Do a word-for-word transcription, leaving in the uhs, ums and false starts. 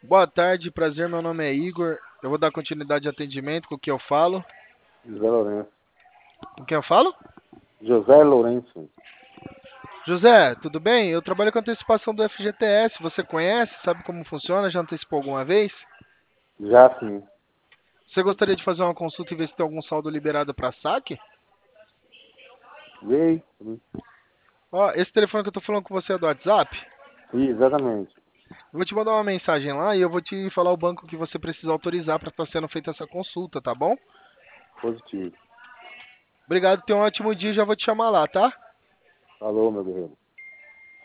Boa tarde, prazer, meu nome é Igor. Eu vou dar continuidade de atendimento com o que eu falo. José Lourenço. Com quem eu falo? José Lourenço. José, tudo bem? Eu trabalho com antecipação do F G T S. Você conhece? Sabe como funciona? Já antecipou alguma vez? Já sim. Você gostaria de fazer uma consulta e ver se tem algum saldo liberado para saque? Veio. Ó, esse telefone que eu tô falando com você é do WhatsApp? Sim, exatamente. Eu vou te mandar uma mensagem lá e eu vou te falar o banco que você precisa autorizar para estar sendo feita essa consulta, tá bom? Positivo. Obrigado, tenha um ótimo dia e já vou te chamar lá, tá? Falou, meu guerreiro.